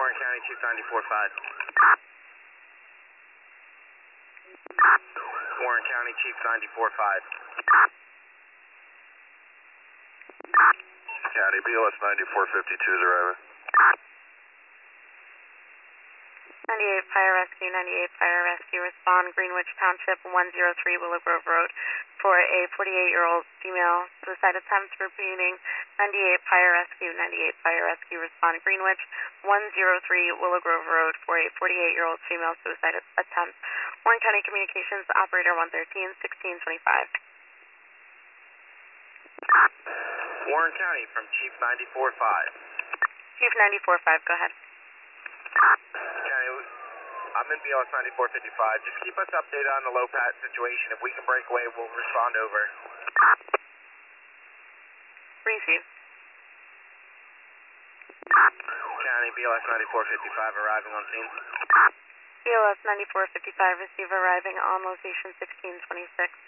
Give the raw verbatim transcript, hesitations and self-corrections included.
Warren County, Chief ninety-four five. Warren County, Chief ninety-four five. County, B L S ninety-four fifty-two is arriving. ninety-eight Fire Rescue, ninety-eight Fire Rescue, respond Greenwich Township, one oh three Willow Grove Road for a forty-eight-year-old female suicide attempt repeating. ninety-eight Fire Rescue, ninety-eight Fire Rescue, respond Greenwich, one oh three Willow Grove Road for a forty-eight-year-old female suicide attempt. Warren County Communications, Operator one thirteen, sixteen twenty-five. Warren County from Chief ninety-four five. Chief ninety-four five, go ahead. County, I'm in B L S ninety-four fifty-five. Just keep us updated on the low pat situation. If we can break away, we'll respond over. Receive. County, B L S ninety-four fifty-five arriving on scene. B L S ninety-four fifty-five, receive arriving on location sixteen twenty-six.